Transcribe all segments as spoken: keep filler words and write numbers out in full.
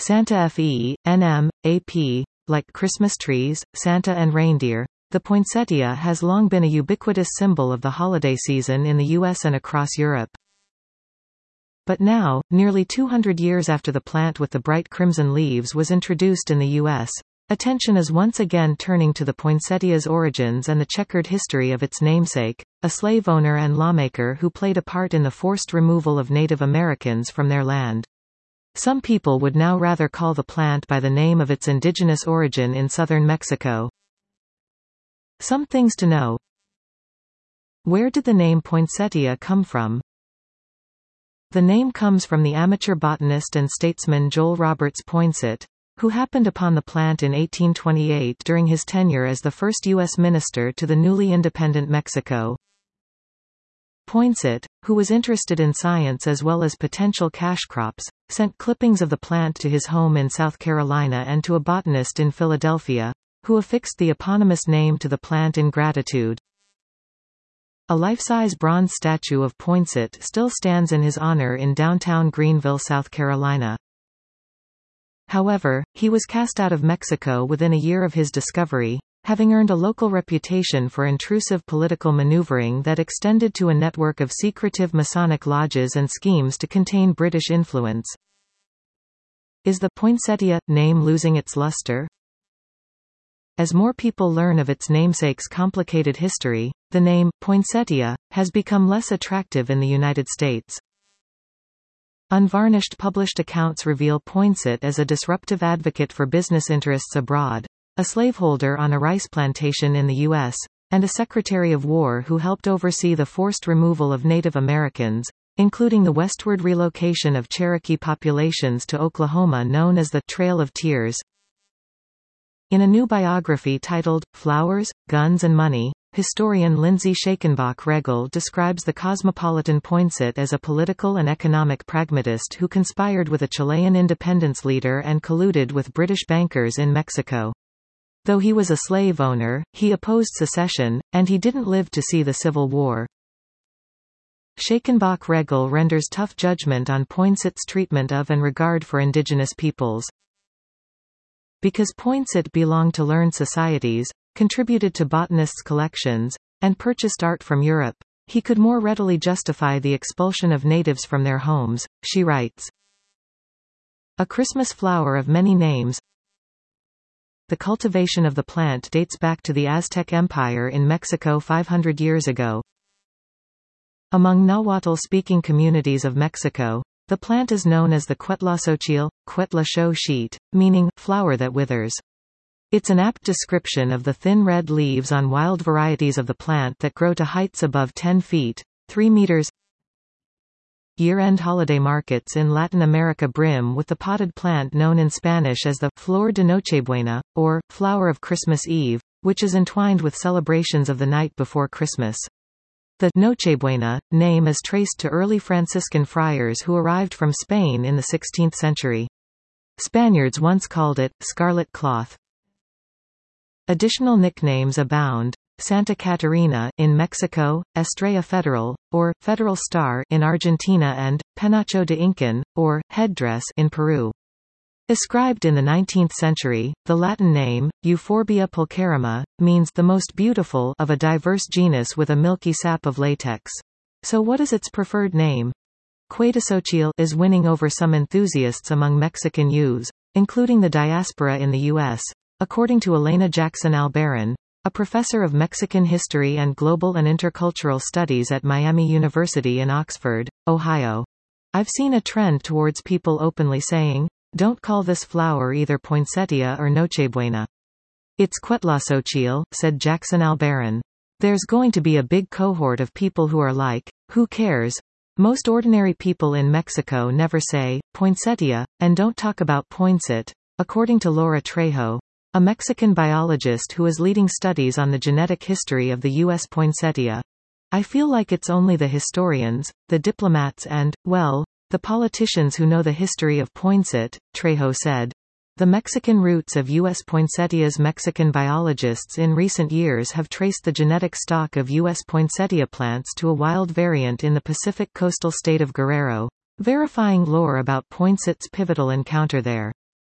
Santa Fe, N M, A P. Like Christmas trees, Santa and reindeer, the poinsettia has long been a ubiquitous symbol of the holiday season in the U S and across Europe. But now, nearly two hundred years after the plant with the bright crimson leaves was introduced in the U S, attention is once again turning to the poinsettia's origins and the checkered history of its namesake, a slave owner and lawmaker who played a part in the forced removal of Native Americans from their land. Some people would now rather call the plant by the name of its indigenous origin in southern Mexico. Some things to know. Where did the name poinsettia come from? The name comes from the amateur botanist and statesman Joel Roberts Poinsett, who happened upon the plant in eighteen twenty-eight during his tenure as the first U S minister to the newly independent Mexico. Poinsett, who was interested in science as well as potential cash crops, sent clippings of the plant to his home in South Carolina and to a botanist in Philadelphia, who affixed the eponymous name to the plant in gratitude. A life-size bronze statue of Poinsett still stands in his honor in downtown Greenville, South Carolina. However, he was cast out of Mexico within a year of his discovery, having earned a local reputation for intrusive political maneuvering that extended to a network of secretive Masonic lodges and schemes to contain British influence. Is the poinsettia name losing its luster? As more people learn of its namesake's complicated history, the name, poinsettia, has become less attractive in the United States. Unvarnished published accounts reveal Poinsett as a disruptive advocate for business interests abroad, a slaveholder on a rice plantation in the U S, and a Secretary of War who helped oversee the forced removal of Native Americans, including the westward relocation of Cherokee populations to Oklahoma known as the Trail of Tears. In a new biography titled, Flowers, Guns and Money, historian Lindsay Shakenbach-Regal describes the cosmopolitan Poinsett as a political and economic pragmatist who conspired with a Chilean independence leader and colluded with British bankers in Mexico. Though he was a slave owner, he opposed secession, and he didn't live to see the Civil War. Shakenbach-Regal renders tough judgment on Poinsett's treatment of and regard for indigenous peoples. Because Poinsett belonged to learned societies, contributed to botanists' collections, and purchased art from Europe, he could more readily justify the expulsion of natives from their homes, she writes. A Christmas flower of many names. The cultivation of the plant dates back to the Aztec Empire in Mexico five hundred years ago. Among Nahuatl-speaking communities of Mexico, the plant is known as the Cuetlaxochil, Cuetla-show-sheet, meaning, flower that withers. It's an apt description of the thin red leaves on wild varieties of the plant that grow to heights above ten feet, three meters. Year-end holiday markets in Latin America brim with the potted plant known in Spanish as the Flor de Nochebuena, or flower of Christmas Eve, which is entwined with celebrations of the night before Christmas. The Nochebuena name is traced to early Franciscan friars who arrived from Spain in the sixteenth century. Spaniards once called it scarlet cloth. Additional nicknames abound: Santa Catarina in Mexico, Estrella Federal, or Federal Star in Argentina, and Penacho de Incan, or headdress in Peru. Ascribed in the nineteenth century, the Latin name, Euphorbia pulcherrima, means the most beautiful of a diverse genus with a milky sap of latex. So what is its preferred name? Cuetaxochil is winning over some enthusiasts among Mexican youths, including the diaspora in the U S, according to Elena Jackson-Albarrán, a professor of Mexican history and global and intercultural studies at Miami University in Oxford, Ohio. I've seen a trend towards people openly saying, "Don't call this flower either poinsettia or Nochebuena. It's Cuetlaxochil," said Jackson-Albarrán. There's going to be a big cohort of people who are like, "Who cares?" Most ordinary people in Mexico never say, poinsettia, and don't talk about Poinsett, according to Laura Trejo, a Mexican biologist who is leading studies on the genetic history of the U S poinsettia. I feel like it's only the historians, the diplomats and, well, the politicians who know the history of Poinsett, Trejo said. The Mexican roots of U S poinsettias. Mexican biologists in recent years have traced the genetic stock of U S poinsettia plants to a wild variant in the Pacific coastal state of Guerrero, verifying lore about Poinsett's pivotal encounter there.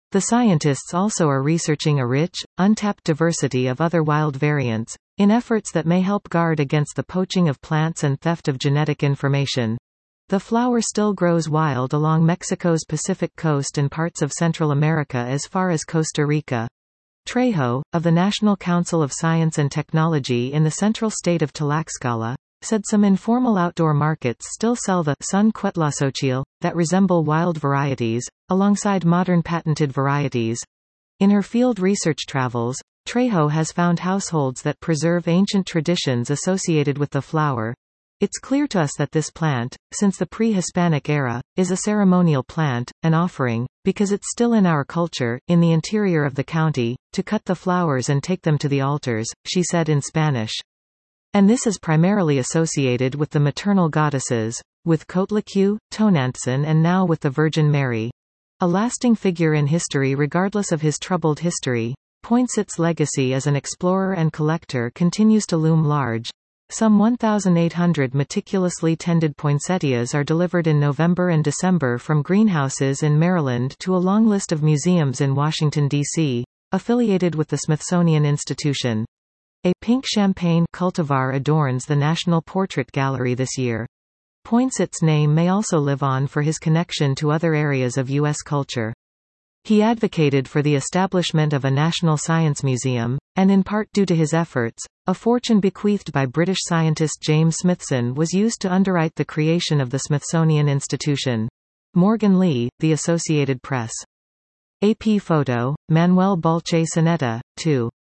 The scientists also are researching a rich, untapped diversity of other wild variants, in efforts that may help guard against the poaching of plants and theft of genetic information. The flower still grows wild along Mexico's Pacific coast and parts of Central America as far as Costa Rica. Trejo, of the National Council of Science and Technology in the central state of Tlaxcala, said some informal outdoor markets still sell the Sun Cuetlaxochil, that resemble wild varieties, alongside modern patented varieties. In her field research travels, Trejo has found households that preserve ancient traditions associated with the flower. It's clear to us that this plant, since the pre-Hispanic era, is a ceremonial plant, an offering, because it's still in our culture, in the interior of the county, to cut the flowers and take them to the altars, she said in Spanish. And this is primarily associated with the maternal goddesses, with Coatlicue, Tonantzin and now with the Virgin Mary. A lasting figure in history regardless of his troubled history, Poinset's legacy as an explorer and collector continues to loom large. Some one thousand eight hundred meticulously tended poinsettias are delivered in November and December from greenhouses in Maryland to a long list of museums in Washington, D C, affiliated with the Smithsonian Institution. A pink champagne cultivar adorns the National Portrait Gallery this year. Poinset's name may also live on for his connection to other areas of U S culture. He advocated for the establishment of a National Science Museum, and in part due to his efforts, a fortune bequeathed by British scientist James Smithson was used to underwrite the creation of the Smithsonian Institution. Morgan Lee, The Associated Press. A P photo, Manuel Balche Soneta, two.